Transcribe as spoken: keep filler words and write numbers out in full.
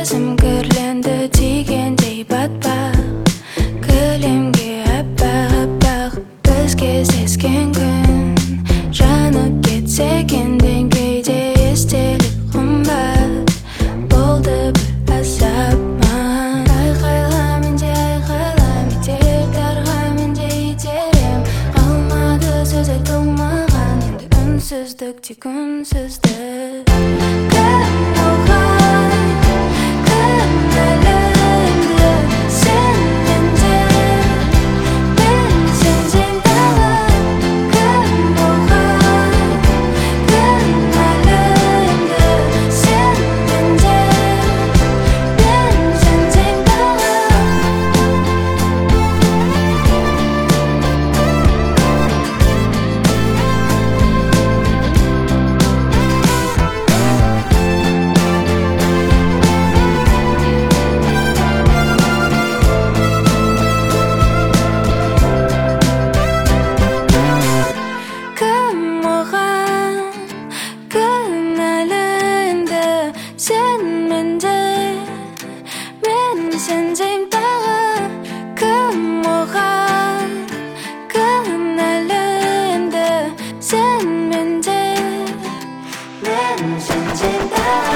Gözüm kirlendi tiygендей батпақ Кілемге аппақ-аппақ Бізге сескен күн Жанып кетсе екен кейде естелік қымбат Болды бір азап маған Айқайла менде айқайла Метер дарға менде итерем Қалмады сөз айтылмаған Енді үнсіздік тек үнсіздік Кім оған кінәлімді сен менде Мен сенсең дағы Кім оған кінәлімді сен менде Мен сенсең дағы Кім оған кінәлімді сен менде Мен сенсең дағы Кім оған кінәлімді сен менде Мен сенсең дағы